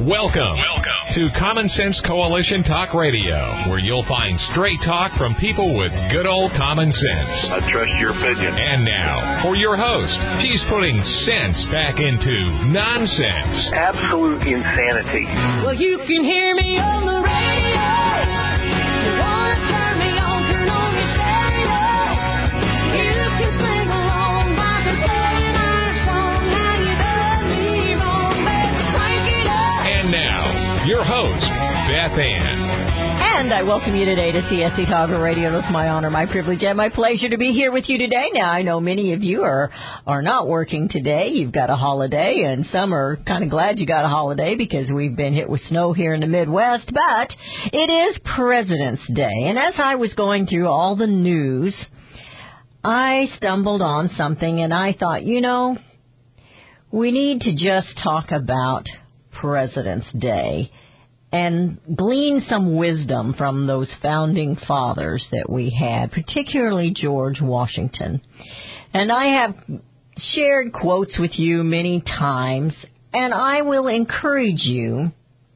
Welcome to Common Sense Coalition Talk Radio, where you'll find straight talk from people with good old common sense. I trust your opinion. And now, for your host, she's putting sense back into nonsense. Absolute insanity. Well, you can hear me on the radio. You want to turn me on, turn on your stereo. You can sing along while they're playing our song. Now you done me wrong, baby, crank it up. And now, your host, Beth Ann. And I welcome you today to CSC Talk Radio. It's my honor, my privilege, and my pleasure to be here with you today. Now, I know many of you are not working today. You've got a holiday, and some are kind of glad you got a holiday because we've been hit with snow here in the Midwest. But it is President's Day, and as I was going through all the news, I stumbled on something, and I thought, we need to just talk about President's Day and glean some wisdom from those founding fathers that we had, particularly George Washington. And I have shared quotes with you many times, and I will encourage you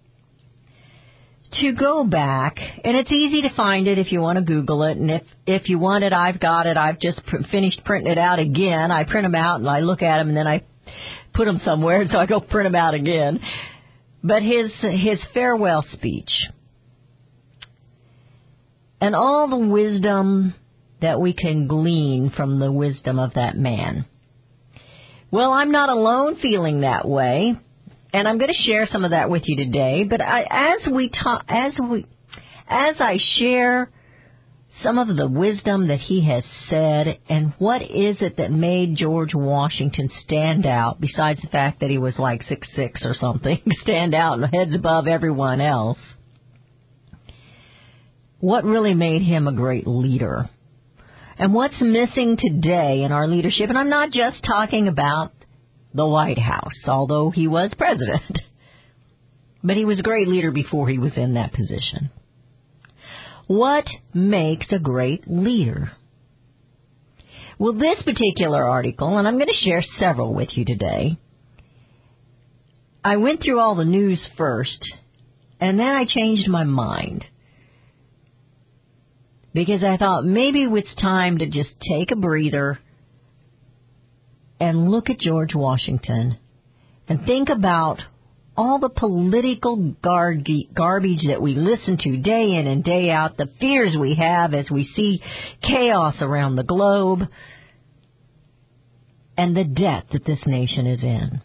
to go back, and it's easy to find it if you want to Google it, and if you want it, I've got it. I've just finished printing it out again. I print them out, and I look at them, and then I put them somewhere, so I go print them out again. But his farewell speech and all the wisdom that we can glean from the wisdom of that man. Well, I'm not alone feeling that way, and I'm going to share some of that with you today. But as I share some of the wisdom that he has said, and what is it that made George Washington stand out, besides the fact that he was like 6'6" or something, stand out and heads above everyone else, what really made him a great leader? And what's missing today in our leadership? And I'm not just talking about the White House, although he was president, but he was a great leader before he was in that position. What makes a great leader? Well, this particular article, and I'm going to share several with you today, I went through all the news first, and then I changed my mind. Because I thought maybe it's time to just take a breather and look at George Washington and think about all the political garbage that we listen to day in and day out, the fears we have as we see chaos around the globe, and the debt that this nation is in,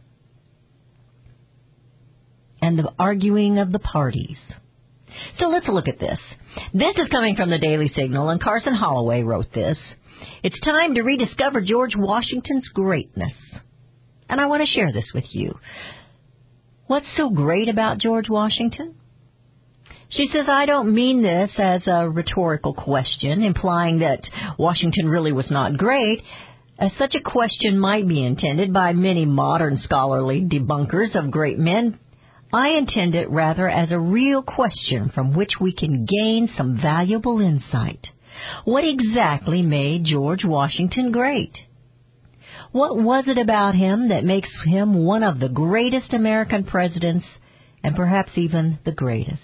and the arguing of the parties. So let's look at this. This is coming from the Daily Signal, and Carson Holloway wrote this. It's time to rediscover George Washington's greatness. And I want to share this with you. What's so great about George Washington? She says, I don't mean this as a rhetorical question, implying that Washington really was not great, as such a question might be intended by many modern scholarly debunkers of great men. I intend it rather as a real question from which we can gain some valuable insight. What exactly made George Washington great? What was it about him that makes him one of the greatest American presidents, and perhaps even the greatest?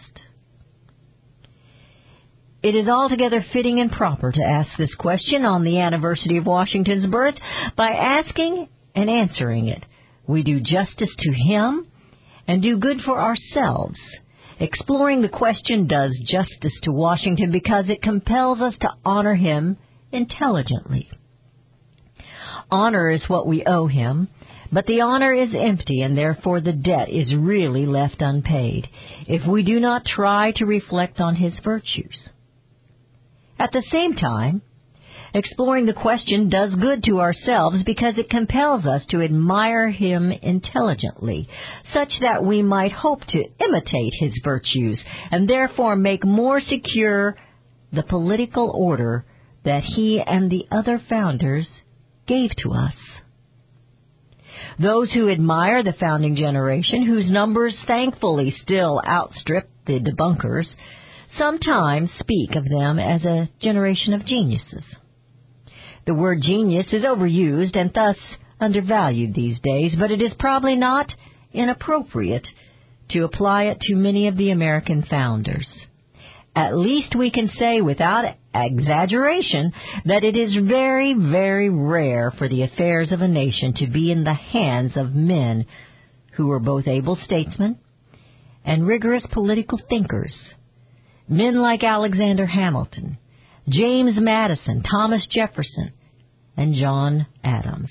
It is altogether fitting and proper to ask this question on the anniversary of Washington's birth. By asking and answering it, we do justice to him and do good for ourselves. Exploring the question does justice to Washington because it compels us to honor him intelligently. Honor is what we owe him, but the honor is empty, and therefore the debt is really left unpaid if we do not try to reflect on his virtues. At the same time, exploring the question does good to ourselves because it compels us to admire him intelligently, such that we might hope to imitate his virtues and therefore make more secure the political order that he and the other founders gave to us. Those who admire the founding generation, whose numbers thankfully still outstrip the debunkers, sometimes speak of them as a generation of geniuses. The word genius is overused and thus undervalued these days, but it is probably not inappropriate to apply it to many of the American founders. At least we can say without exaggeration that it is very, very rare for the affairs of a nation to be in the hands of men who were both able statesmen and rigorous political thinkers. Men like Alexander Hamilton, James Madison, Thomas Jefferson, and John Adams.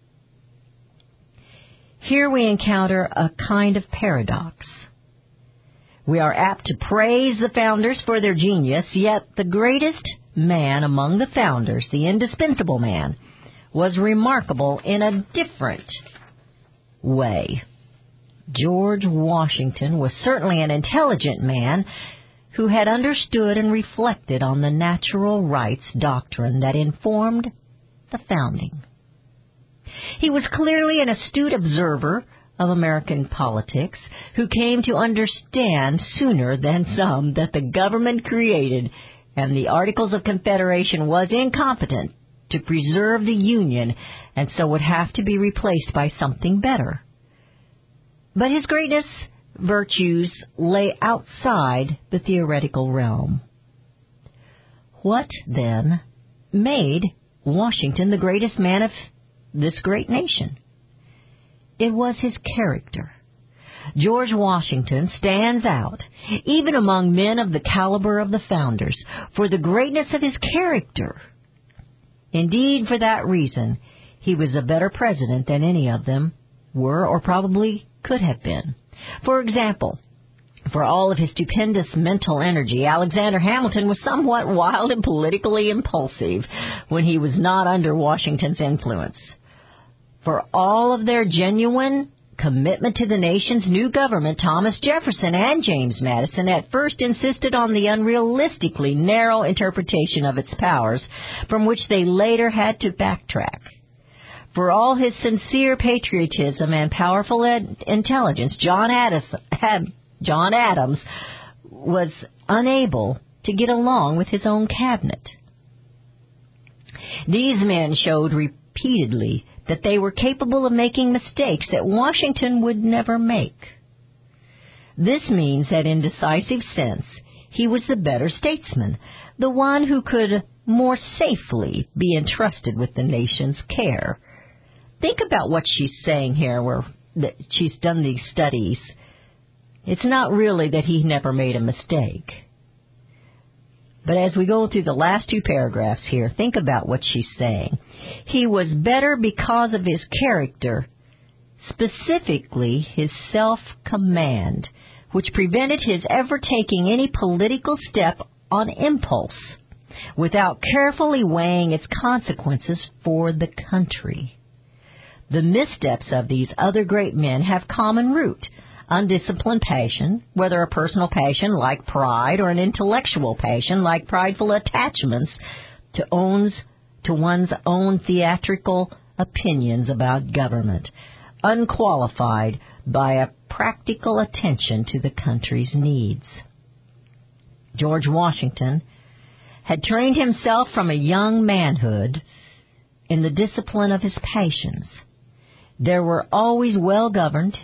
Here we encounter a kind of paradox. We are apt to praise the founders for their genius, yet the greatest man among the founders, the indispensable man, was remarkable in a different way. George Washington was certainly an intelligent man who had understood and reflected on the natural rights doctrine that informed the founding. He was clearly an astute observer of American politics who came to understand sooner than some that the government created and the Articles of Confederation was incompetent to preserve the Union and so would have to be replaced by something better. But his greatness virtues lay outside the theoretical realm. What, then, made Washington the greatest man of this great nation? It was his character. George Washington stands out, even among men of the caliber of the founders, for the greatness of his character. Indeed, for that reason, he was a better president than any of them were or probably could have been. For example, for all of his stupendous mental energy, Alexander Hamilton was somewhat wild and politically impulsive when he was not under Washington's influence. For all of their genuine commitment to the nation's new government, Thomas Jefferson and James Madison at first insisted on the unrealistically narrow interpretation of its powers, from which they later had to backtrack. For all his sincere patriotism and powerful intelligence, John Adams was unable to get along with his own cabinet. These men showed repeatedly that they were capable of making mistakes that Washington would never make. This means that in decisive sense, he was the better statesman, the one who could more safely be entrusted with the nation's care. Think about what she's saying here, where that she's done these studies. It's not really that he never made a mistake. But as we go through the last two paragraphs here, think about what she's saying. He was better because of his character, specifically his self-command, which prevented his ever taking any political step on impulse without carefully weighing its consequences for the country. The missteps of these other great men have common root. Undisciplined passion, whether a personal passion like pride or an intellectual passion like prideful attachments to one's own theatrical opinions about government, unqualified by a practical attention to the country's needs. George Washington had trained himself from a young manhood in the discipline of his passions. They were always well governed,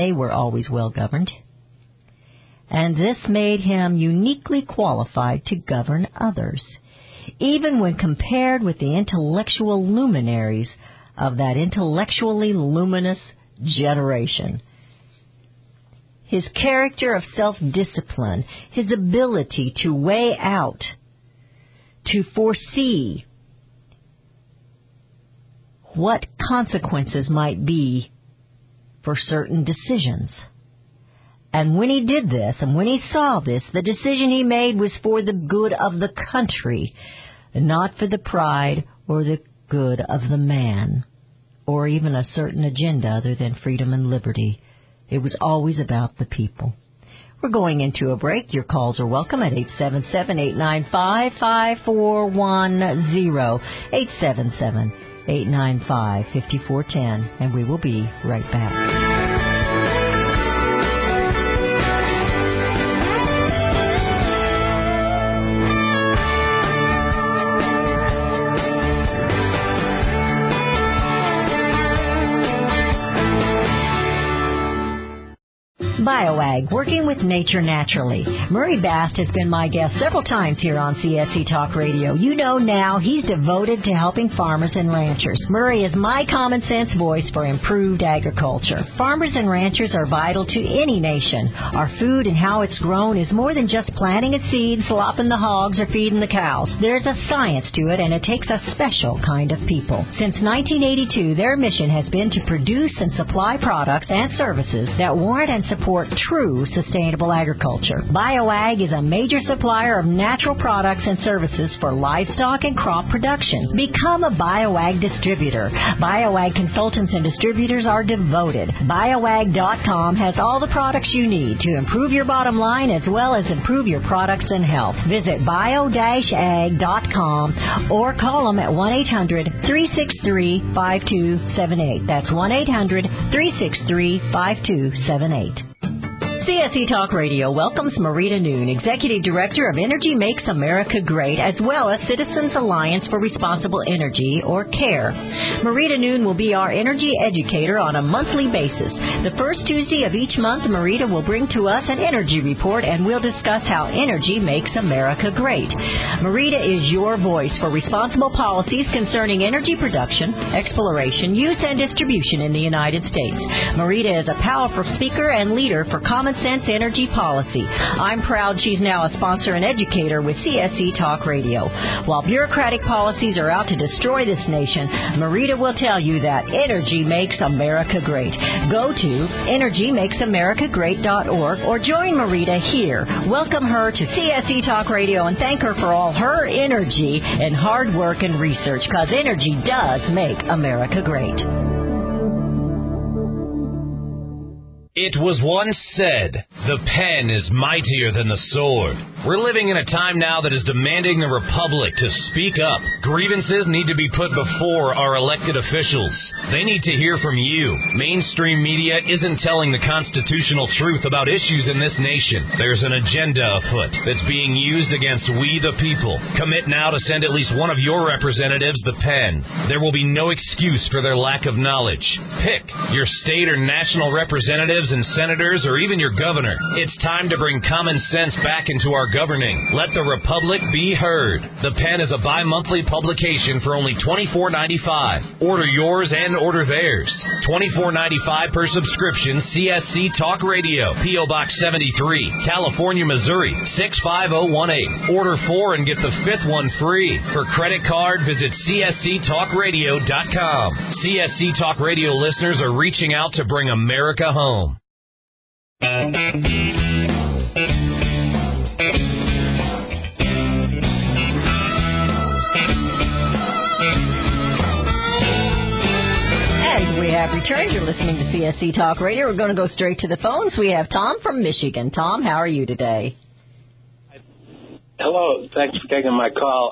and this made him uniquely qualified to govern others, even when compared with the intellectual luminaries of that intellectually luminous generation. His character of self-discipline, his ability to weigh out, to foresee what consequences might be for certain decisions. And when he did this, and when he saw this, the decision he made was for the good of the country, not for the pride or the good of the man, or even a certain agenda other than freedom and liberty. It was always about the people. We're going into a break. Your calls are welcome at 877-895-5410, 877-895-5410, and we will be right back. BioAg, working with nature naturally. Murray Bast has been my guest several times here on CSC Talk Radio. You know now he's devoted to helping farmers and ranchers. Murray is my common sense voice for improved agriculture. Farmers and ranchers are vital to any nation. Our food and how it's grown is more than just planting a seed, slopping the hogs, or feeding the cows. There's a science to it, and it takes a special kind of people. Since 1982, their mission has been to produce and supply products and services that warrant and support true sustainable agriculture. BioAg is a major supplier of natural products and services for livestock and crop production. Become a BioAg distributor. BioAg consultants and distributors are devoted. BioAg.com has all the products you need to improve your bottom line as well as improve your products and health. Visit bio-ag.com or call them at 1-800-363-5278. That's 1-800-363-5278. CSE Talk Radio welcomes Marita Noon, Executive Director of Energy Makes America Great, as well as Citizens Alliance for Responsible Energy, or CARE. Marita Noon will be our energy educator on a monthly basis. The first Tuesday of each month, Marita will bring to us an energy report, and we'll discuss how energy makes America great. Marita is your voice for responsible policies concerning energy production, exploration, use, and distribution in the United States. Marita is a powerful speaker and leader for common sense energy policy. I'm proud she's now a sponsor and educator with CSE Talk Radio. While bureaucratic policies are out to destroy this nation, Marita will tell you that energy makes America great. Go to energymakesamericagreat.org or join Marita here. Welcome her to CSE Talk Radio and thank her for all her energy and hard work and research, because energy does make America great. It was once said, the pen is mightier than the sword. We're living in a time now that is demanding the Republic to speak up. Grievances need to be put before our elected officials. They need to hear from you. Mainstream media isn't telling the constitutional truth about issues in this nation. There's an agenda afoot that's being used against we the people. Commit now to send at least one of your representatives the pen. There will be no excuse for their lack of knowledge. Pick your state or national representatives and senators, or even your governor. It's time to bring common sense back into our governing. Let the Republic be heard. The Pen is a bi-monthly publication for only $24.95. Order yours and order theirs. $24.95 per subscription. CSC Talk Radio, P.O. Box 73, California, Missouri 65018. Order 4 and get the 5th one free. For credit card, visit csctalkradio.com. CSC Talk Radio listeners are reaching out to bring America home. And we have returned. You're listening to CSC Talk Radio. We're going to go straight to the phones. We have Tom from Michigan. Tom, how are you today? Hello. Thanks for taking my call.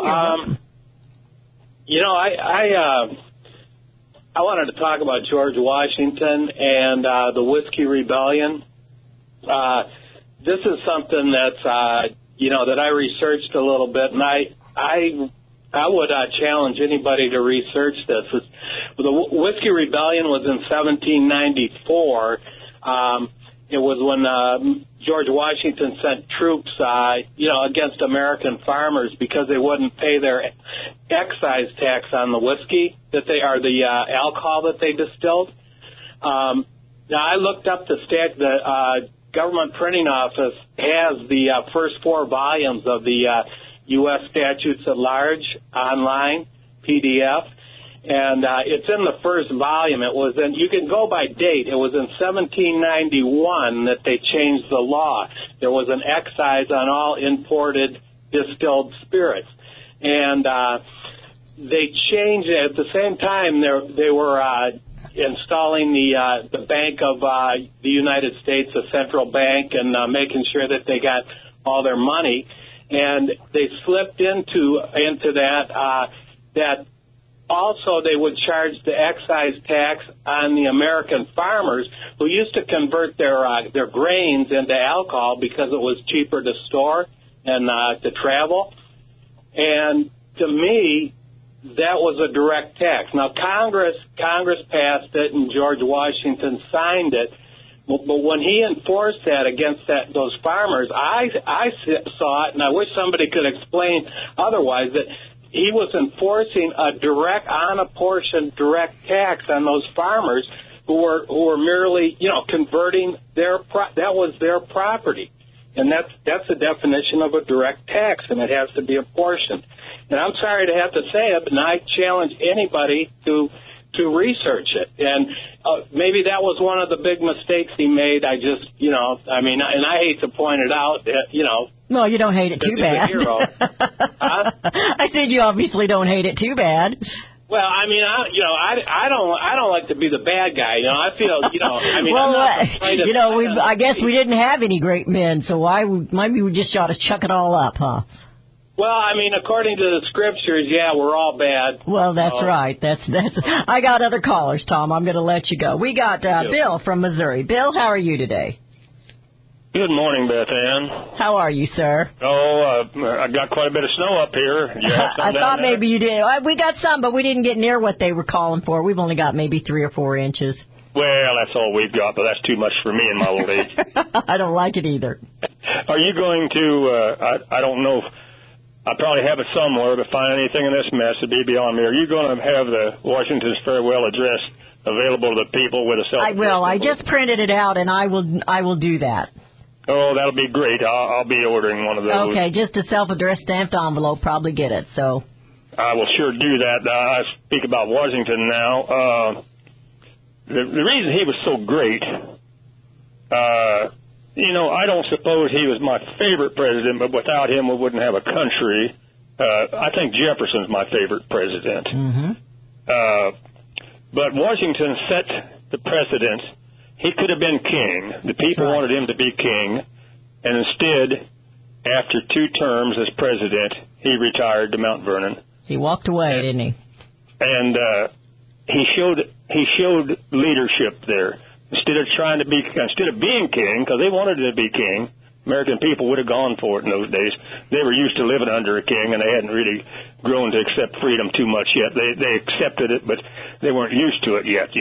I wanted to talk about George Washington and the Whiskey Rebellion. This is something that's, that I researched a little bit, and I would challenge anybody to research this. The Whiskey Rebellion was in 1794. It was when George Washington sent troops, against American farmers because they wouldn't pay their excise tax on the whiskey the alcohol that they distilled. Now, I looked up the Government Printing Office has the first 4 volumes of the U.S. Statutes at Large online, PDF, and it's in the first volume. You can go by date. It was in 1791 that they changed the law. There was an excise on all imported distilled spirits, and they changed it. At the same time, they were installing the Bank of the United States, a central bank, and making sure that they got all their money. And they slipped into that also they would charge the excise tax on the American farmers who used to convert their grains into alcohol because it was cheaper to store and to travel. And to me, that was a direct tax. Now, Congress passed it, and George Washington signed it, But when he enforced that against those farmers, I saw it, and I wish somebody could explain otherwise, that he was enforcing a direct, unapportioned direct tax on those farmers who were merely, converting that was their property. And that's the definition of a direct tax, and it has to be apportioned. And I'm sorry to have to say it, but I challenge anybody to research it. And maybe that was one of the big mistakes he made. I just, and I hate to point it out, Well, you don't hate it too bad. Huh? I said you obviously don't hate it too bad. Well, I don't like to be the bad guy. I feel, well, I'm not afraid of, I guess we didn't have any great men, so maybe we just ought to chuck it all up, huh? Well, according to the scriptures, yeah, we're all bad. Well, that's right. That's. I got other callers, Tom. I'm going to let you go. We got Bill from Missouri. Bill, how are you today? Good morning, Beth Ann. How are you, sir? Oh, I got quite a bit of snow up here. You have some I down thought there? maybe you did. We got some, but we didn't get near what they were calling for. We've only got maybe 3 or 4 inches. Well, that's all we've got, but that's too much for me in my old age. I don't like it either. Are you going to, I don't know, I probably have it somewhere, but find anything in this mess would be beyond me. Are you going to have the Washington's Farewell Address available to the people with a I will. I just printed it out, and I will do that. Oh, that'll be great. I'll be ordering one of those. Okay, just a self-addressed stamped envelope, probably get it. So I will sure do that. I speak about Washington now. The reason he was so great, I don't suppose he was my favorite president, but without him we wouldn't have a country. I think Jefferson's my favorite president. Mm-hmm. But Washington set the precedent. He could have been king. The people wanted him to be king, and instead, after 2 terms as president, he retired to Mount Vernon. He walked away, didn't he? And he showed leadership there. Instead of being king, because they wanted to be king, American people would have gone for it in those days. They were used to living under a king, and they hadn't really grown to accept freedom too much yet. They accepted it, but they weren't used to it yet,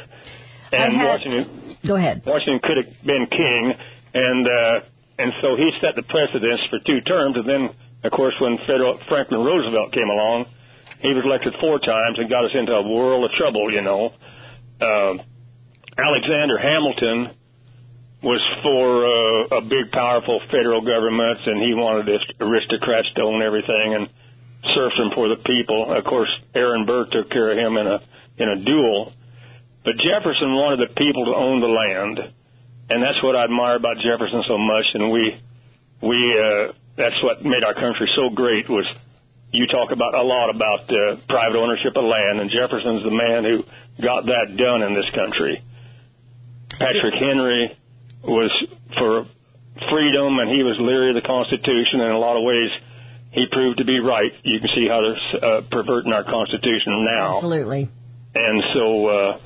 And Go ahead. Washington could have been king, and so he set the precedence for 2 terms. And then, of course, when Franklin Roosevelt came along, he was elected 4 times and got us into a world of trouble. Alexander Hamilton was for a big, powerful federal government, and he wanted aristocrats to own everything and serfdom for the people. Of course, Aaron Burr took care of him in a duel. But Jefferson wanted the people to own the land, and that's what I admire about Jefferson so much. And that's what made our country so great. Was you talk a lot about private ownership of land, and Jefferson's the man who got that done in this country. Patrick Henry was for freedom, and he was leery of the Constitution. And in a lot of ways, he proved to be right. You can see how they're perverting our Constitution now. Absolutely. And so.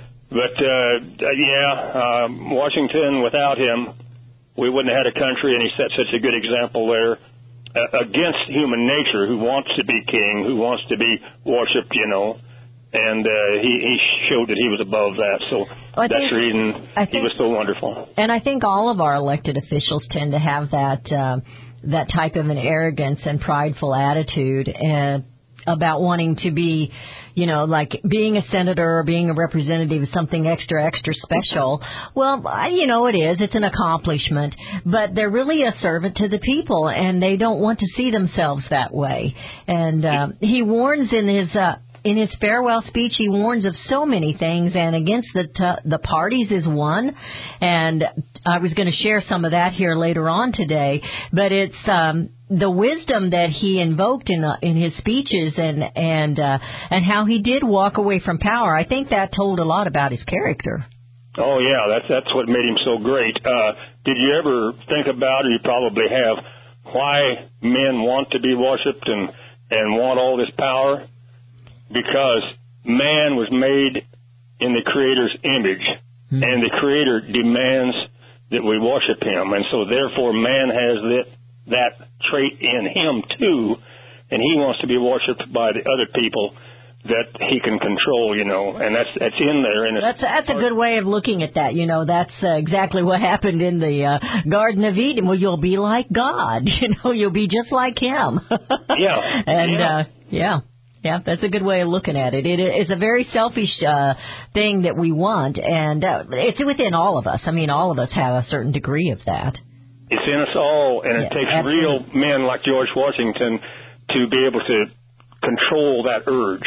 Washington, without him, we wouldn't have had a country, and he set such a good example there against human nature, who wants to be king, who wants to be worshipped, and he showed that he was above that. So that's the reason he was so wonderful. And I think all of our elected officials tend to have that type of an arrogance and prideful attitude about wanting to be, like being a senator or being a representative is something extra special. Well, it is. It's an accomplishment. But they're really a servant to the people, and they don't want to see themselves that way. And he warns in his farewell speech, he warns of so many things, and against the parties is one. And I was going to share some of that here later on today, but it's the wisdom that he invoked in his speeches and how he did walk away from power. I think that told a lot about his character. Oh yeah, that's what made him so great. Did you ever think about, or you probably have, why men want to be worshipped and want all this power? Because man was made in the Creator's image, and the Creator demands that we worship him, and so therefore man has that trait in him too, and he wants to be worshipped by the other people. that he can control, and that's in there. And that's a good way of looking at that. That's exactly what happened in the Garden of Eden. Well, you'll be like God. You'll be just like Him. Yeah. And yeah, that's a good way of looking at it. It's a very selfish thing that we want, and it's within all of us. I mean, all of us have a certain degree of that. It's in us all, and it takes real men like George Washington to be able to control that urge.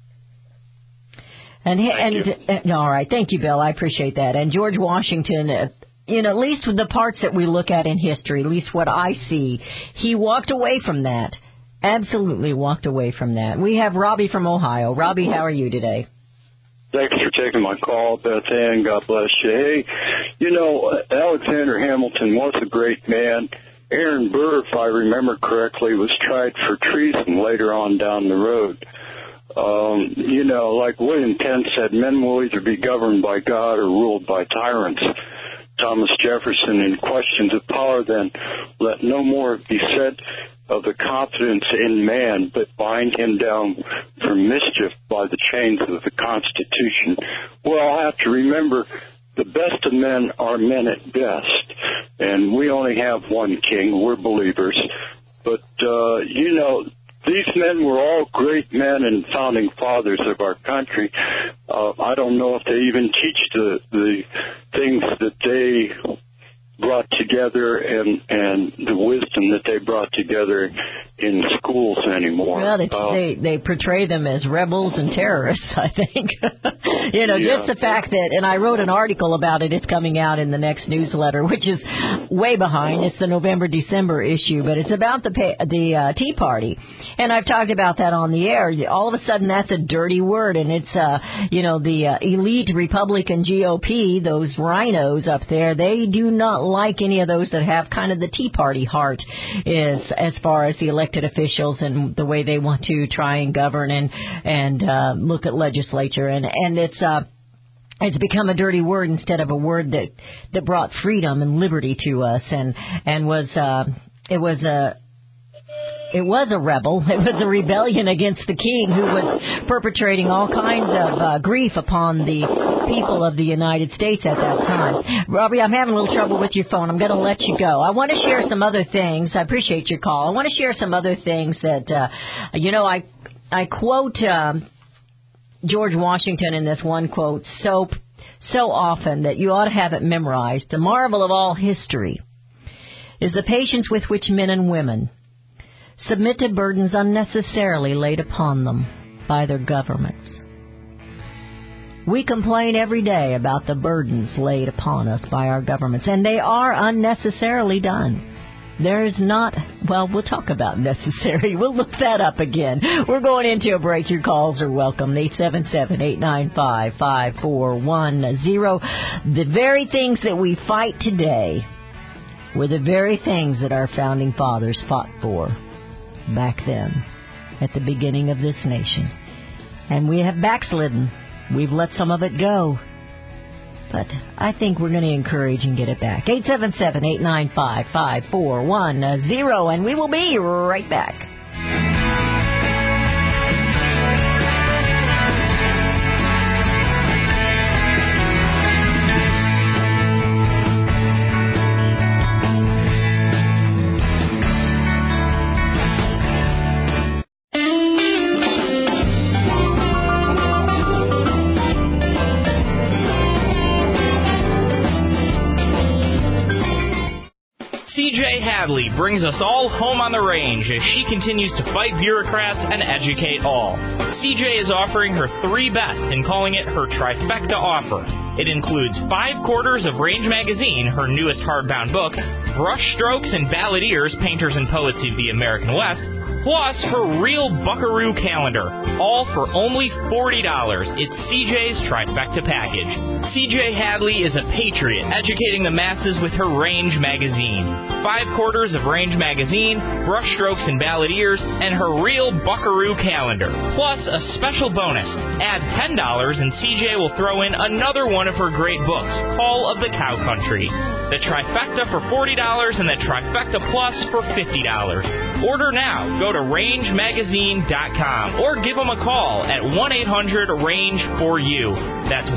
And all right, thank you, Bill. I appreciate that. And George Washington, at least with the parts that we look at in history, at least what I see, he walked away from that. Absolutely walked away from that. We have Robbie from Ohio. Robbie, how are you today? Thanks for taking my call, Beth Ann. God bless you. Hey, Alexander Hamilton was a great man. Aaron Burr, if I remember correctly, was tried for treason later on down the road. Like William Penn said, men will either be governed by God or ruled by tyrants. Thomas Jefferson, in questions of power, then, let no more be said of the confidence in man, but bind him down for mischief by the chains of the Constitution. Well, I have to remember the best of men are men at best, and we only have one king. We're believers. But, these men were all great men and founding fathers of our country. I don't know if they even teach the things that they brought together and the wisdom that they brought together in schools anymore. Well, they portray them as rebels and terrorists, I think. Just the fact that, and I wrote an article about it, it's coming out in the next newsletter, which is way behind. It's the November-December issue, but it's about the Tea Party. And I've talked about that on the air. All of a sudden, that's a dirty word, and it's, the elite Republican GOP, those rhinos up there, they do not like any of those that have kind of the Tea Party heart is as far as the elected officials and the way they want to try and govern and look at legislature. And it's become a dirty word instead of a word that brought freedom and liberty to us and was it was a rebel. It was a rebellion against the king who was perpetrating all kinds of grief upon the people of the United States at that time. Robbie, I'm having a little trouble with your phone. I'm going to let you go. I want to share some other things. I appreciate your call. I want to share some other things that, I quote George Washington in this one quote so often that you ought to have it memorized. The marvel of all history is the patience with which men and women submit to burdens unnecessarily laid upon them by their governments. We complain every day about the burdens laid upon us by our governments, and they are unnecessarily done. There's not, we'll talk about necessary. We'll look that up again. We're going into a break. Your calls are welcome. 877-895-5410. The very things that we fight today were the very things that our founding fathers fought for back then, at the beginning of this nation. And we have backslidden. We've let some of it go. But I think we're going to encourage and get it back. 877-895-5410, and we will be right back. CJ Hadley brings us all home on the range as she continues to fight bureaucrats and educate all. CJ is offering her 3 best and calling it her trifecta offer. It includes 5 quarters of Range Magazine, her newest hardbound book, Brush Strokes and Balladeers, Painters and Poets of the American West, plus her real Buckaroo calendar, all for only $40. It's CJ's trifecta package. CJ Hadley is a patriot, educating the masses with her Range Magazine. 5 quarters of Range Magazine, Brush Strokes and Balladeers, and her real Buckaroo calendar. Plus a special bonus. Add $10 and CJ will throw in another one of her great books, Call of the Cow Country. the Trifecta for $40 and the Trifecta Plus for $50. Order now. Go to rangemagazine.com or give them a call at 1-800-RANGE-4U. That's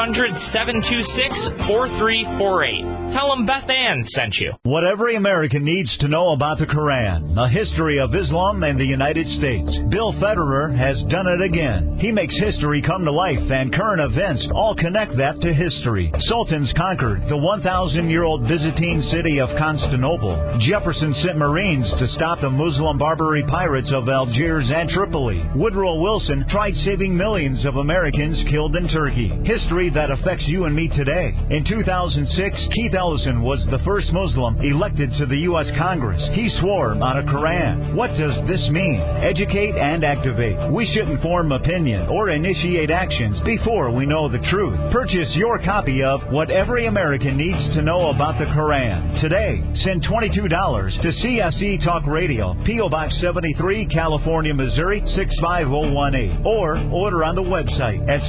1-800-726-4348. Tell them Beth Ann sent you. What every American needs to know about the Quran, a history of Islam and the United States. Bill Federer has done it again. He makes history come to life, and current events all connect that to history. Sultans conquered the 1,000-year-old Byzantine city of Constantinople. Jefferson sent Marines to stop the Muslim Barbary pirates of Algiers and Tripoli. Woodrow Wilson tried saving millions of Americans killed in Turkey. History that affects you and me today. In 2006, Keith Ellison was the first Muslim elected to the U.S. Congress. He swore on a Quran. What does this mean? Educate and activate. We shouldn't form opinion or initiate actions before we know the truth. Purchase your copy of What Every American Needs to Know About the Quran today. Send $22 to CSE Talk Radio, P.O. Box 73, California, Missouri 65018, or order on the website at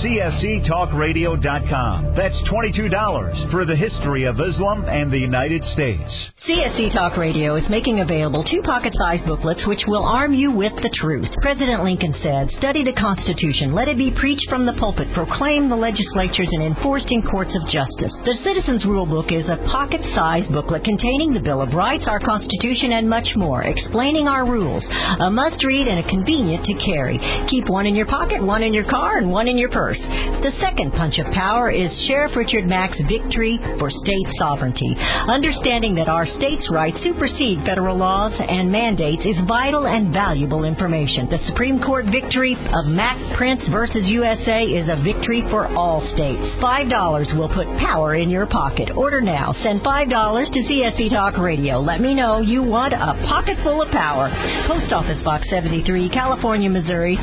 csctalkradio.com. That's $22 for the history of Islam and the United States. CSC Talk Radio is making available 2 pocket-sized booklets which will arm you with the truth. President Lincoln said, "Study the Constitution. Let it be preached from the pulpit, proclaimed the legislatures, and enforced in courts of justice." The Citizens Rule Book is a pocket-sized booklet containing the Bill of Rights, our Constitution, and much more, explaining our rules. A must-read and a convenient to carry. Keep one in your pocket, one in your car, and one in your purse. The second punch of power is Sheriff Richard Mack's Victory for State Sovereignty. Understanding that our states' rights supersede federal laws and mandates is vital and valuable information. The Supreme Court victory of Mack Prince versus USA is a victory for all states. $5 will put power in your pocket. Order now. Send $5 to CSC Talk Radio. Let me know you want a pocket full of power. Post Office Box 73, California, Missouri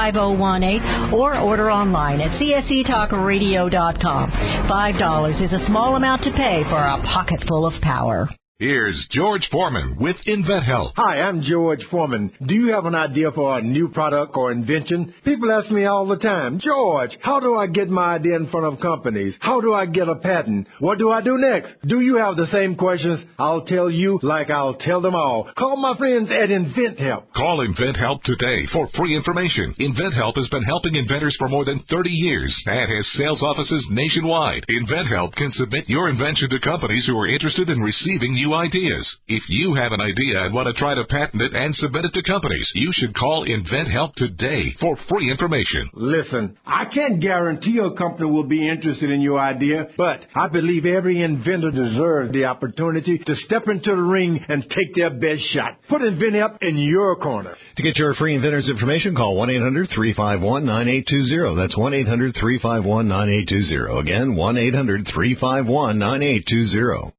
65018, or order online at csctalkradio.com. $5 is a small amount to pay for a pocket full of power. Here's George Foreman with InventHelp. Hi, I'm George Foreman. Do you have an idea for a new product or invention? People ask me all the time, "George, how do I get my idea in front of companies? How do I get a patent? What do I do next?" Do you have the same questions? I'll tell you like I'll tell them all. Call my friends at InventHelp. Call InventHelp today for free information. InventHelp has been helping inventors for more than 30 years and has sales offices nationwide. InventHelp can submit your invention to companies who are interested in receiving new ideas. If you have an idea and want to try to patent it and submit it to companies, you should call InventHelp today for free information. Listen, I can't guarantee a company will be interested in your idea, but I believe every inventor deserves the opportunity to step into the ring and take their best shot. Put InventHelp in your corner. To get your free inventors information, call 1-800-351-9820. That's 1-800-351-9820. Again, 1-800-351-9820.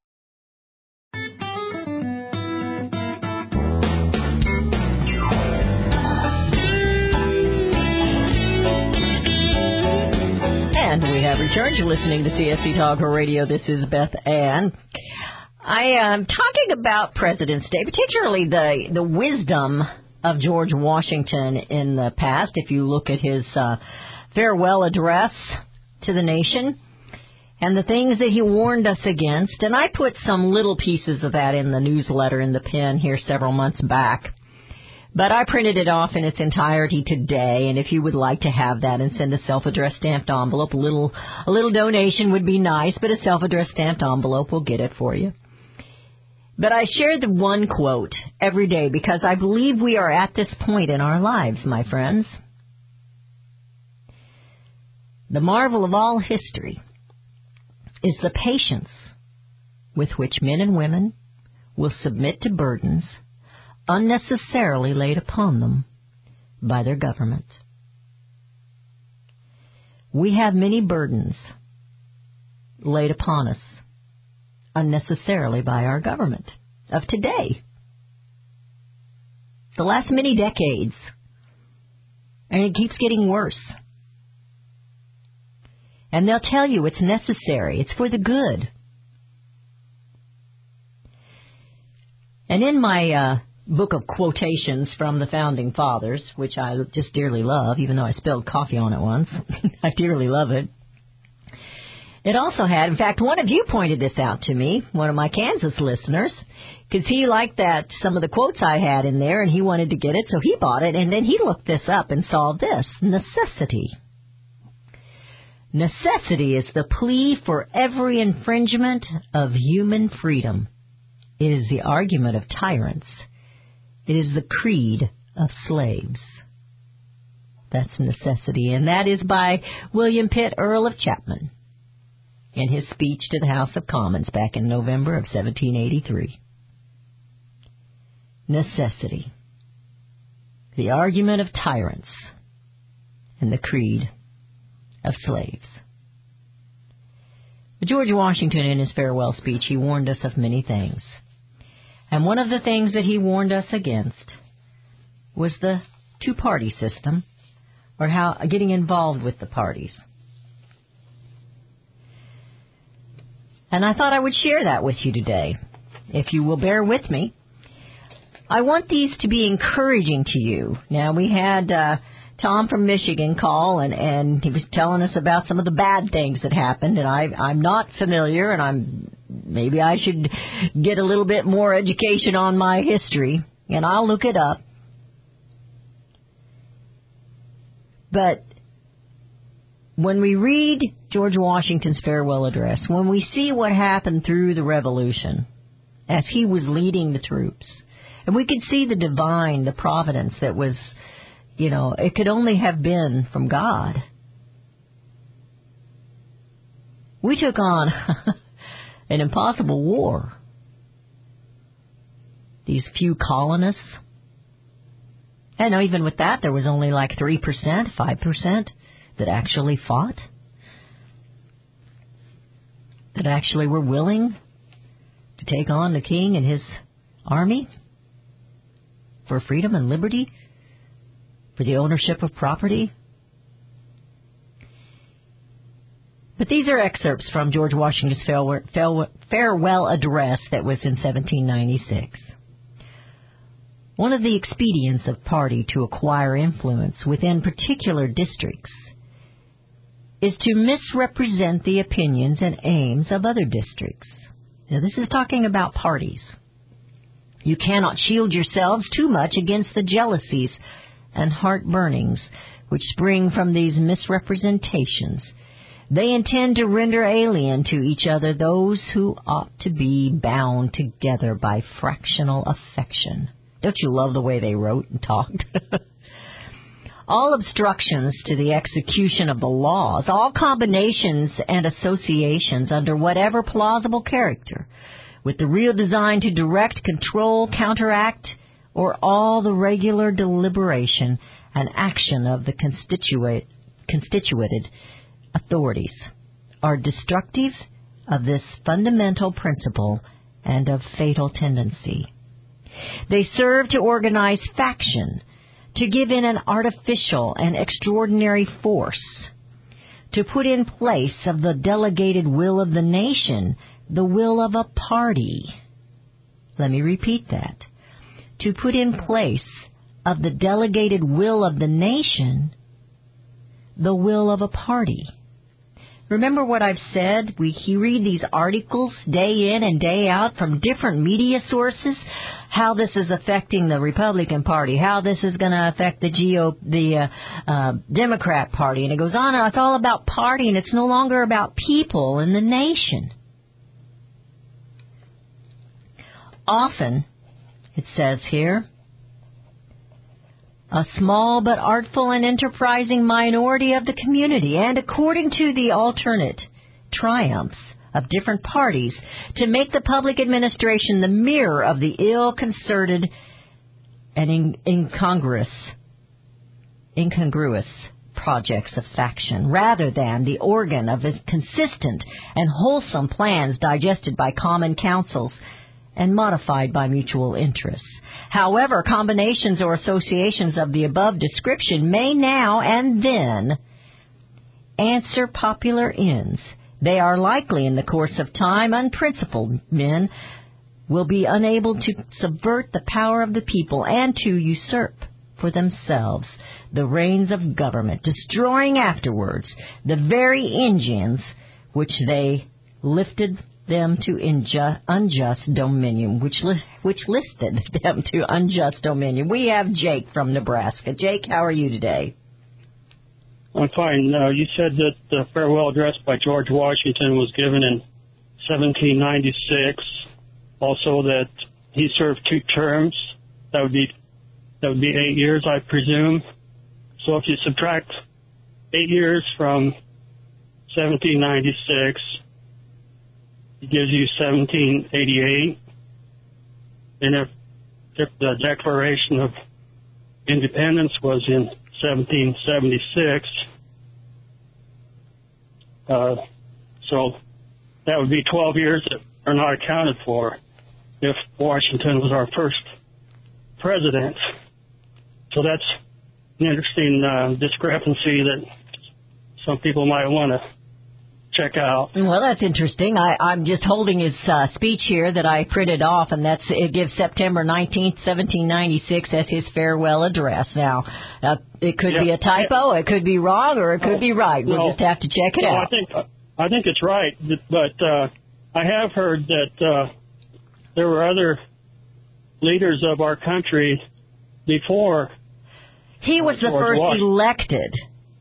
And we have returned. You're listening to CSC Talk Radio. This is Beth Ann. I am talking about President's Day, particularly the wisdom of George Washington in the past. If you look at his farewell address to the nation and the things that he warned us against. And I put some little pieces of that in the newsletter in the pen here several months back. But I printed it off in its entirety today, and if you would like to have that and send a self-addressed stamped envelope, a little donation would be nice, but a self-addressed stamped envelope will get it for you. But I share the one quote every day because I believe we are at this point in our lives, my friends. The marvel of all history is the patience with which men and women will submit to burdens unnecessarily laid upon them by their government. We have many burdens laid upon us unnecessarily by our government of today, the last many decades, and it keeps getting worse. And they'll tell you it's necessary, it's for the good. And in my book of quotations from the Founding Fathers, which I just dearly love, even though I spilled coffee on it once. I dearly love it. It also had, in fact, one of you pointed this out to me, one of my Kansas listeners, because he liked that some of the quotes I had in there, and he wanted to get it, so he bought it, and then he looked this up and saw this, necessity. Necessity is the plea for every infringement of human freedom. It is the argument of tyrants. It is the creed of slaves. That's necessity, and that is by William Pitt, Earl of Chapman, in his speech to the House of Commons back in November of 1783. Necessity, the argument of tyrants, and the creed of slaves. George Washington, in his farewell speech, he warned us of many things. And one of the things that he warned us against was the two-party system, or how getting involved with the parties. And I thought I would share that with you today, if you will bear with me. I want these to be encouraging to you. Now, we had Tom from Michigan call, and he was telling us about some of the bad things that happened, and I'm not familiar, and maybe I should get a little bit more education on my history, and I'll look it up. But when we read George Washington's farewell address, when we see what happened through the Revolution as he was leading the troops, and we could see the divine, the providence that was, it could only have been from God. We took on an impossible war. These few colonists. And even with that, there was only like 3%, 5% that actually fought, that actually were willing to take on the king and his army for freedom and liberty, for the ownership of property. But these are excerpts from George Washington's farewell address that was in 1796. One of the expedients of party to acquire influence within particular districts is to misrepresent the opinions and aims of other districts. Now, this is talking about parties. You cannot shield yourselves too much against the jealousies and heart-burnings which spring from these misrepresentations. They intend to render alien to each other those who ought to be bound together by fractional affection. Don't you love the way they wrote and talked? All obstructions to the execution of the laws, all combinations and associations under whatever plausible character, with the real design to direct, control, counteract, or all the regular deliberation and action of the constituted authorities, are destructive of this fundamental principle and of fatal tendency. They serve to organize faction, to give in an artificial and extraordinary force, to put in place of the delegated will of the nation the will of a party. Let me repeat that. To put in place of the delegated will of the nation the will of a party. Remember what I've said? You read these articles day in and day out from different media sources, how this is affecting the Republican Party, how this is going to affect the Democrat Party, and it goes on. It's all about party, and it's no longer about people and the nation. Often, it says here, a small but artful and enterprising minority of the community, and according to the alternate triumphs of different parties, to make the public administration the mirror of the ill-concerted and incongruous projects of faction, rather than the organ of consistent and wholesome plans digested by common councils and modified by mutual interests. However, combinations or associations of the above description may now and then answer popular ends. They are likely, in the course of time, unprincipled men will be unable to subvert the power of the people and to usurp for themselves the reins of government, destroying afterwards the very engines which they lifted them to unjust dominion, which listed them to unjust dominion. We have Jake from Nebraska. Jake, how are you today? I'm fine. You said that the farewell address by George Washington was given in 1796. Also, that he served 2 terms. That would be 8 years, I presume. So if you subtract 8 years from 1796, it gives you 1788. And if the Declaration of Independence was in 1776, so that would be 12 years that are not accounted for if Washington was our first president. So that's an interesting discrepancy that some people might want to check out. Well, that's interesting. I'm just holding his speech here that I printed off, and it gives September 19th, 1796 as his farewell address. Now, it could be a typo, it could be wrong, or it could be right. We'll just have to check it out. I think it's right, but I have heard that there were other leaders of our country before. He was the first elected.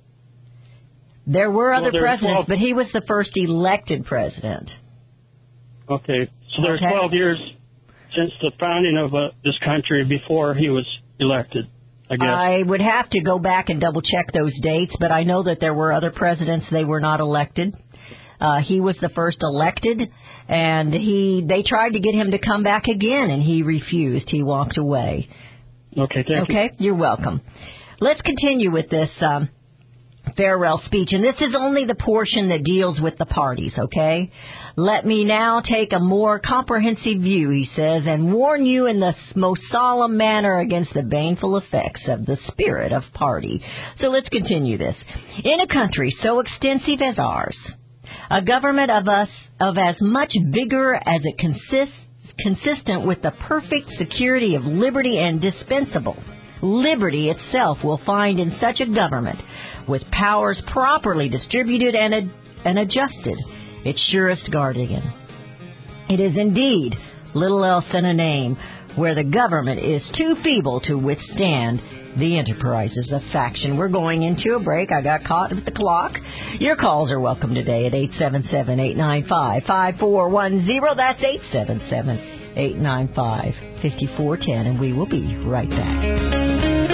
There were other presidents, but he was the first elected president. Okay. So there's 12 years since the founding of this country before he was elected, I guess. I would have to go back and double-check those dates, but I know that there were other presidents. They were not elected. He was the first elected, and they tried to get him to come back again, and he refused. He walked away. Okay, thank you. Okay, you're welcome. Let's continue with this farewell speech, and this is only the portion that deals with the parties, okay? Let me now take a more comprehensive view, he says, and warn you in the most solemn manner against the baneful effects of the spirit of party. So let's continue this. In a country so extensive as ours, a government of as much vigor as it consistent with the perfect security of liberty and dispensable liberty itself will find in such a government, with powers properly distributed and adjusted, its surest guardian. It is indeed little else than a name, where the government is too feeble to withstand the enterprises of faction. We're going into a break. I got caught with the clock. Your calls are welcome today at 877-895-5410. That's 877-895-5410, and we will be right back.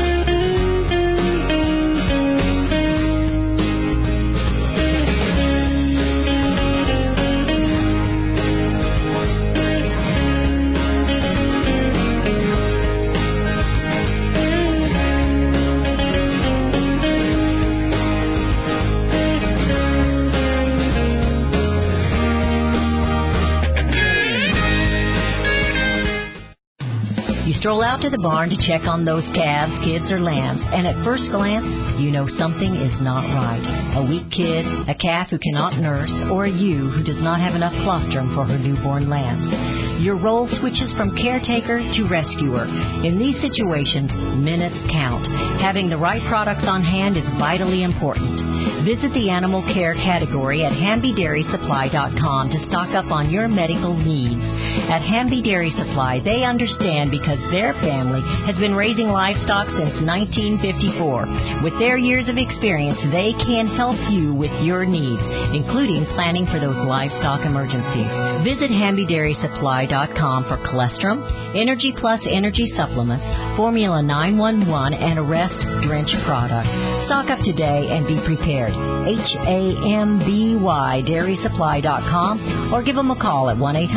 Stroll out to the barn to check on those calves, kids, or lambs, and at first glance, you know something is not right. A weak kid, a calf who cannot nurse, or a ewe who does not have enough colostrum for her newborn lambs. Your role switches from caretaker to rescuer. In these situations, minutes count. Having the right products on hand is vitally important. Visit the animal care category at HanbyDairySupply.com to stock up on your medical needs. At Hanby Dairy Supply, they understand because their family has been raising livestock since 1954. With their years of experience, they can help you with your needs, including planning for those livestock emergencies. Visit HanbyDairySupply.com for colostrum, Energy Plus energy supplements, Formula 911, and Arrest Drench products. Stock up today and be prepared. HAMBY DairySupply.com or give them a call at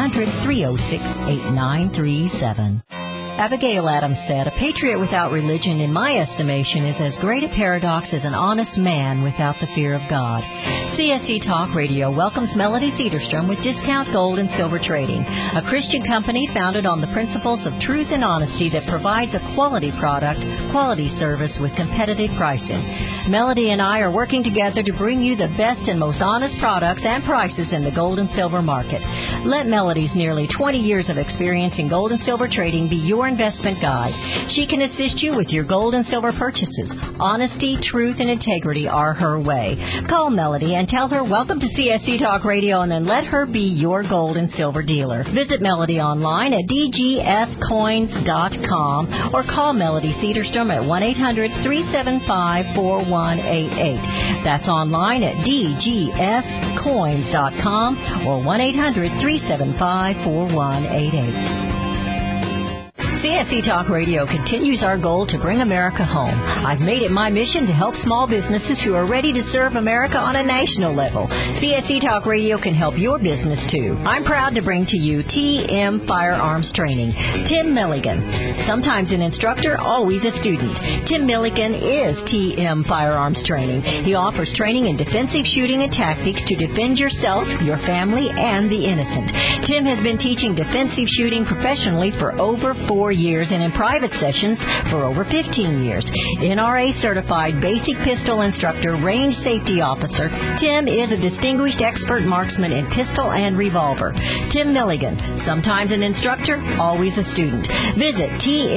1-800-306-8937. Abigail Adams said, "A patriot without religion, in my estimation, is as great a paradox as an honest man without the fear of God." CSE Talk Radio welcomes Melody Cederstrom with Discount Gold and Silver Trading, a Christian company founded on the principles of truth and honesty that provides a quality product, quality service with competitive pricing. Melody and I are working together to bring you the best and most honest products and prices in the gold and silver market. Let Melody's nearly 20 years of experience in gold and silver trading be your investment guide. She can assist you with your gold and silver purchases. Honesty, truth, and integrity are her way. Call Melody and tell her welcome to CSC Talk Radio, and then let her be your gold and silver dealer. Visit Melody online at dgscoins.com or call Melody Cedarstrom at 1-800-375-4188. That's online at dgscoins.com or 1-800-375-4188. CSC Talk Radio continues our goal to bring America home. I've made it my mission to help small businesses who are ready to serve America on a national level. CSC Talk Radio can help your business too. I'm proud to bring to you TM Firearms Training. Tim Milligan, sometimes an instructor, always a student. Tim Milligan is TM Firearms Training. He offers training in defensive shooting and tactics to defend yourself, your family, and the innocent. Tim has been teaching defensive shooting professionally for over 4 years and in private sessions for over 15 years. NRA certified basic pistol instructor, range safety officer, Tim is a distinguished expert marksman in pistol and revolver. Tim Milligan, sometimes an instructor, always a student. Visit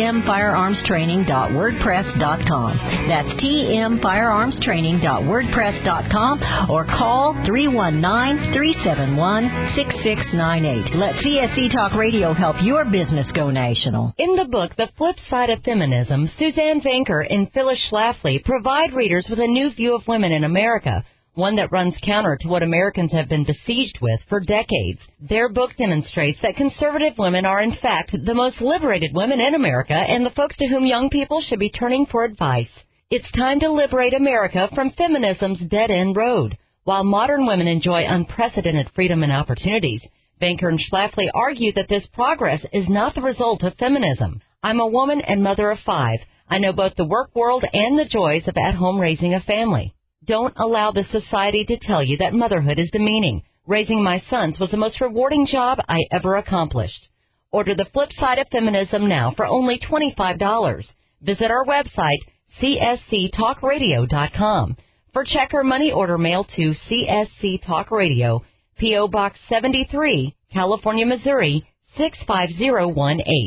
tmfirearmstraining.wordpress.com. That's tmfirearmstraining.wordpress.com or call 319-371-6698. Let CSC Talk Radio help your business go national. In the book, The Flip Side of Feminism, Suzanne Vanker and Phyllis Schlafly provide readers with a new view of women in America, one that runs counter to what Americans have been besieged with for decades. Their book demonstrates that conservative women are, in fact, the most liberated women in America and the folks to whom young people should be turning for advice. It's time to liberate America from feminism's dead-end road. While modern women enjoy unprecedented freedom and opportunities, Vanker and Schlafly argue that this progress is not the result of feminism. I'm a woman and mother of 5. I know both the work world and the joys of at-home raising a family. Don't allow this society to tell you that motherhood is demeaning. Raising my sons was the most rewarding job I ever accomplished. Order The Flip Side of Feminism now for only $25. Visit our website, csctalkradio.com. For check or money order, mail to CSC Talk Radio, P.O. Box 73, California, Missouri, 65018.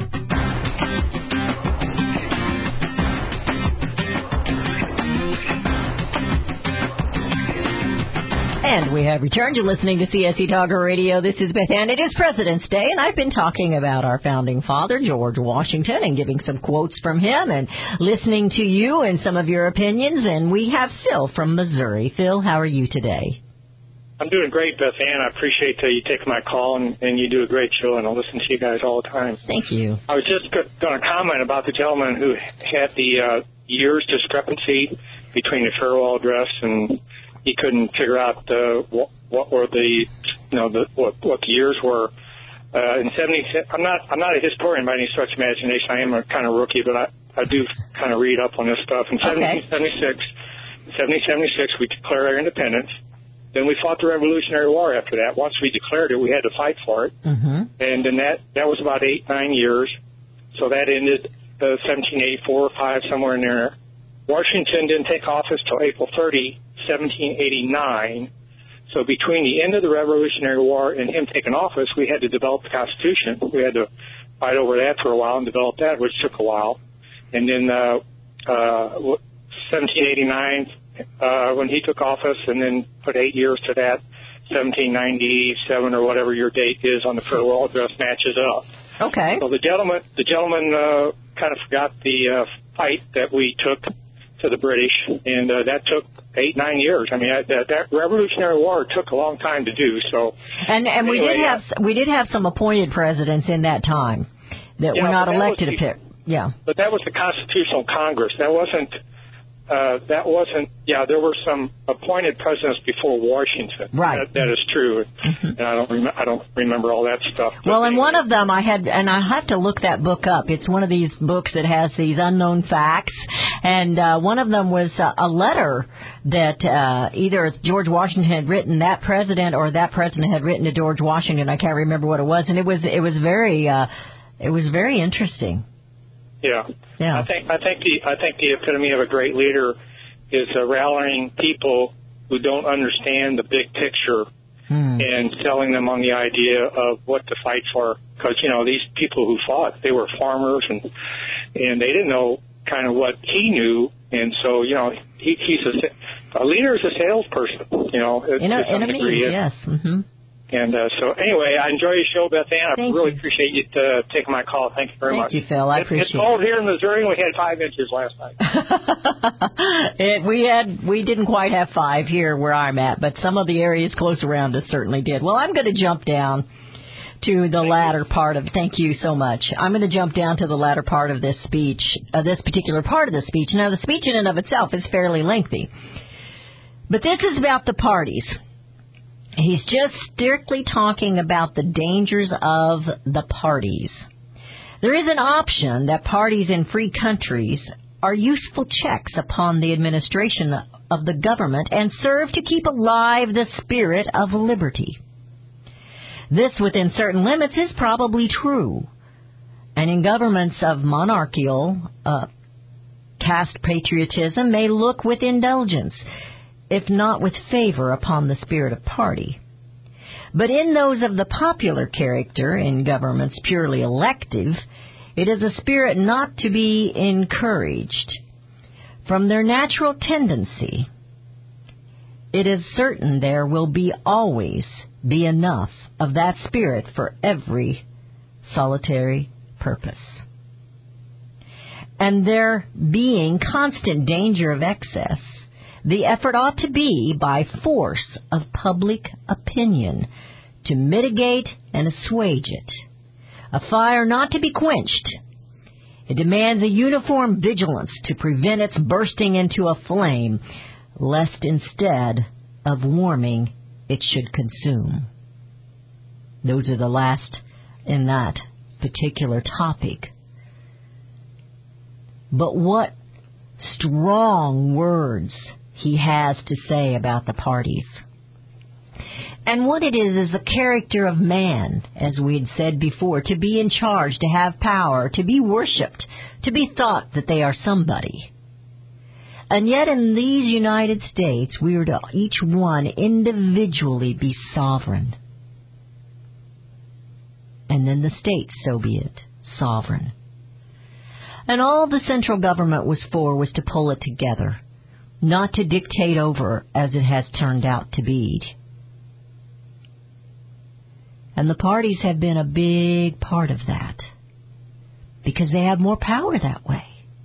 And we have returned to listening to CSC Talker Radio. This is Beth Ann. It is President's Day, and I've been talking about our founding father, George Washington, and giving some quotes from him and listening to you and some of your opinions. And we have Phil from Missouri. Phil, how are you today? I'm doing great, Beth Ann. I appreciate you taking my call, and you do a great show, and I listen to you guys all the time. Thank you. I was just going to comment about the gentleman who had the years discrepancy between the farewell address, and he couldn't figure out what were the what the years were. In 70, I'm not a historian by any stretch of imagination. I am a kind of rookie, but I do kind of read up on this stuff. In 1776, we declared our independence. Then we fought the Revolutionary War after that. Once we declared it, we had to fight for it. Mm-hmm. And then that was about 8-9 years. So that ended 1784 or 5, somewhere in there. Washington didn't take office till April 30, 1789. So between the end of the Revolutionary War and him taking office, we had to develop the Constitution. We had to fight over that for a while and develop that, which took a while. And then 1789, when he took office, and then put 8 years to that, 1797 or whatever your date is on the farewell address matches up. Okay. So the gentleman kind of forgot the fight that we took to the British, and that took 8-9 years. I mean, that Revolutionary War took a long time to do. So, and anyway, we did have some appointed presidents in that time that were not elected to pick. Yeah. But that was the Constitutional Congress. That wasn't. Yeah, there were some appointed presidents before Washington. Right. That is true. Mm-hmm. And I don't remember all that stuff. Well, and one of them I have to look that book up. It's one of these books that has these unknown facts. And one of them was a letter that either George Washington had written that president or that president had written to George Washington. I can't remember what it was. And it was very interesting. Yeah. I think the epitome of a great leader is rallying people who don't understand the big picture and selling them on the idea of what to fight for. Because, these people who fought, they were farmers, and they didn't know kind of what he knew. And so, he's a leader is a salesperson, in a means, yes. Mm-hmm. And so, anyway, I enjoy your show, Beth Ann. I really appreciate you taking my call. Thank you very much. Thank you, Phil. I appreciate it. It's cold here in Missouri, and we had 5 inches last night. We didn't quite have 5 here where I'm at, but some of the areas close around us certainly did. Well, I'm going to jump down to the latter part of. Thank you so much. I'm going to jump down to the latter part of this speech, this particular part of the speech. Now, the speech in and of itself is fairly lengthy, but this is about the parties. He's just strictly talking about the dangers of the parties. There is an option that parties in free countries are useful checks upon the administration of the government and serve to keep alive the spirit of liberty. This, within certain limits, is probably true. And in governments of monarchical caste patriotism may look with indulgence, if not with favor, upon the spirit of party. But in those of the popular character, in governments purely elective, it is a spirit not to be encouraged. From their natural tendency, it is certain there will always be enough of that spirit for every solitary purpose. And there being constant danger of excess, the effort ought to be by force of public opinion to mitigate and assuage it. A fire not to be quenched. It demands a uniform vigilance to prevent its bursting into a flame, lest instead of warming, it should consume. Those are the last in that particular topic. But what strong words he has to say about the parties. And what it is the character of man, as we had said before, to be in charge, to have power, to be worshipped, to be thought that they are somebody. And yet in these United States, we are to each one individually be sovereign. And then the states, so be it, sovereign. And all the central government was for was to pull it together, not to dictate over as it has turned out to be. And the parties have been a big part of that, because they have more power that way.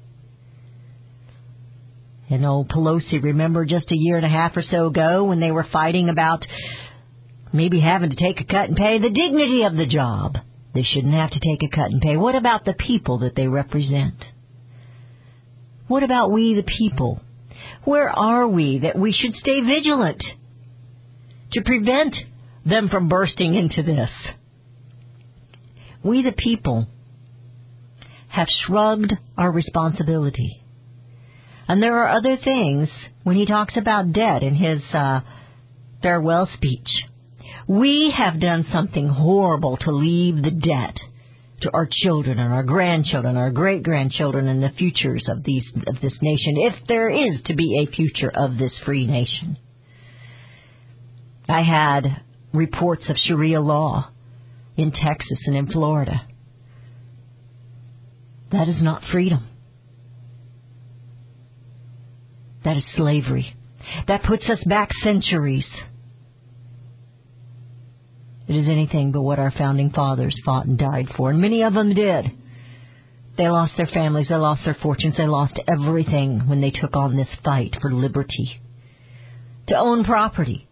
And old Pelosi, remember just a year and a half or so ago when they were fighting about maybe having to take a cut in pay, the dignity of the job. They shouldn't have to take a cut in pay. What about the people that they represent? What about we the people? Where are we that we should stay vigilant to prevent them from bursting into this? We the people have shrugged our responsibility. And there are other things when he talks about debt in his farewell speech. We have done something horrible to leave the debt to our children and our grandchildren, our great-grandchildren, and the futures of this nation, if there is to be a future of this free nation. I had reports of Sharia law in Texas and in Florida. That is not freedom. That is slavery. That puts us back centuries. It is anything but what our founding fathers fought and died for, and many of them did. They lost their families, they lost their fortunes, they lost everything when they took on this fight for liberty, to own property,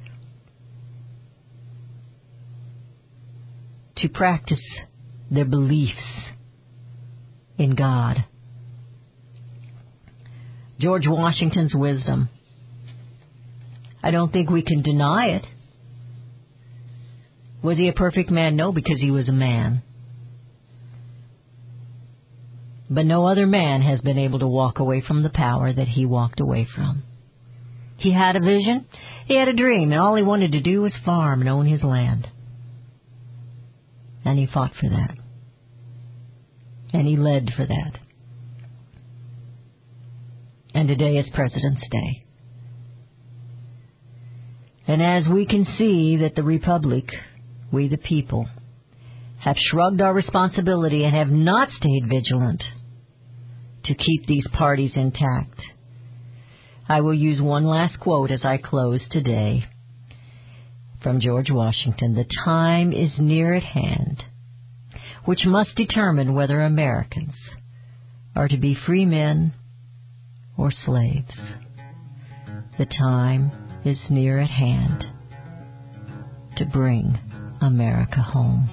to practice their beliefs in God. George Washington's wisdom. I don't think we can deny it. Was he a perfect man? No, because he was a man. But no other man has been able to walk away from the power that he walked away from. He had a vision, he had a dream, and all he wanted to do was farm and own his land. And he fought for that. And he led for that. And today is President's Day. And as we can see that the Republic, we the people, have shrugged our responsibility and have not stayed vigilant to keep these parties intact, I will use one last quote as I close today from George Washington. The time is near at hand, which must determine whether Americans are to be free men or slaves. The time is near at hand to bring America home.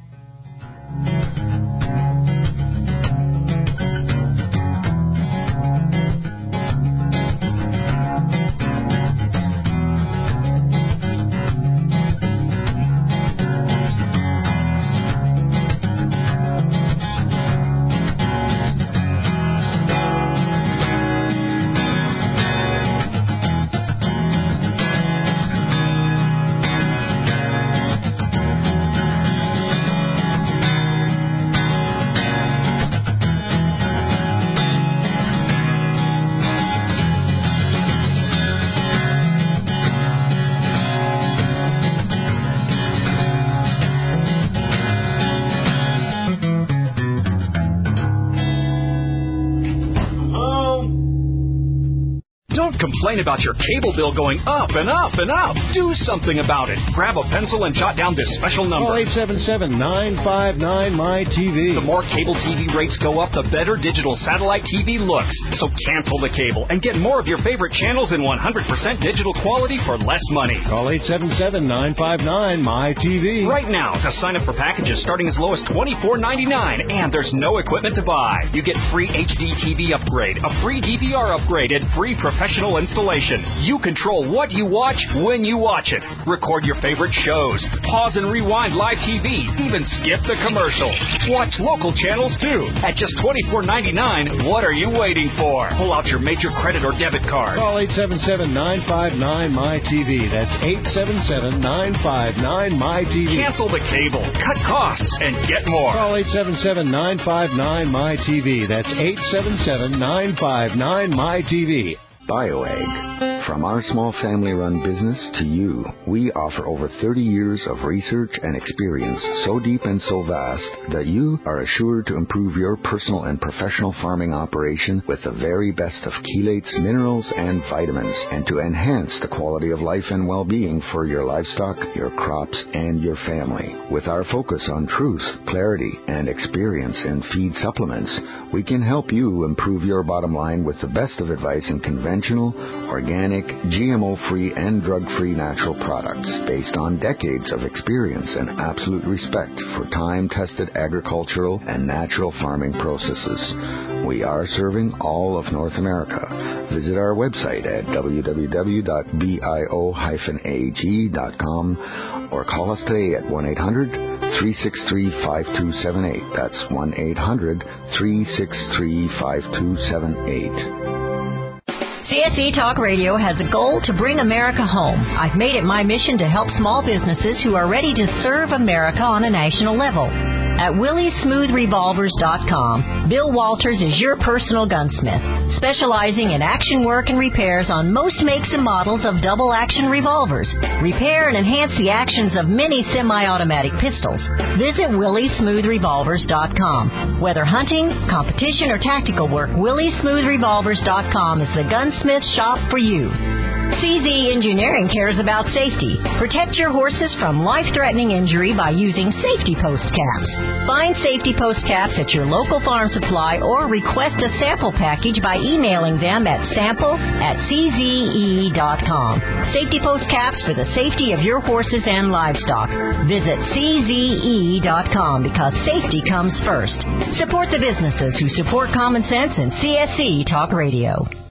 Complain about your cable bill going up and up and up. Do something about it. Grab a pencil and jot down this special number. Call 877-959-MY-TV. The more cable TV rates go up, the better digital satellite TV looks. So cancel the cable and get more of your favorite channels in 100% digital quality for less money. Call 877-959-MY-TV. Right now to sign up for packages starting as low as $24.99, and there's no equipment to buy. You get free HD TV upgrade, a free DVR upgrade, and free professional installation. You control what you watch when you watch it. Record your favorite shows. Pause and rewind live TV. Even skip the commercial. Watch local channels too. At just $24.99, what are you waiting for? Pull out your major credit or debit card. Call 877-959-MY-TV. That's 877-959-MY-TV. Cancel the cable. Cut costs and get more. Call 877-959-MY-TV. That's 877-959-MY-TV. BioAg. From our small family-run business to you, we offer over 30 years of research and experience so deep and so vast that you are assured to improve your personal and professional farming operation with the very best of chelates, minerals, and vitamins, and to enhance the quality of life and well-being for your livestock, your crops, and your family. With our focus on truth, clarity, and experience in feed supplements, we can help you improve your bottom line with the best of advice in conventional, organic, GMO-free, and drug-free natural products based on decades of experience and absolute respect for time-tested agricultural and natural farming processes. We are serving all of North America. Visit our website at www.bio-ag.com or call us today at 1-800-363-5278. That's 1-800-363-5278. CSE Talk Radio has a goal to bring America home. I've made it my mission to help small businesses who are ready to serve America on a national level. At WillieSmoothRevolvers.com, Bill Walters is your personal gunsmith, specializing in action work and repairs on most makes and models of double-action revolvers. Repair and enhance the actions of many semi-automatic pistols. Visit WillieSmoothRevolvers.com. Whether hunting, competition, or tactical work, WillieSmoothRevolvers.com is the gunsmith shop for you. CZ Engineering cares about safety. Protect your horses from life-threatening injury by using safety post caps. Find safety post caps at your local farm supply or request a sample package by emailing them at sample@czee.com. Safety post caps for the safety of your horses and livestock. Visit czee.com because safety comes first. Support the businesses who support common sense and CSE Talk Radio.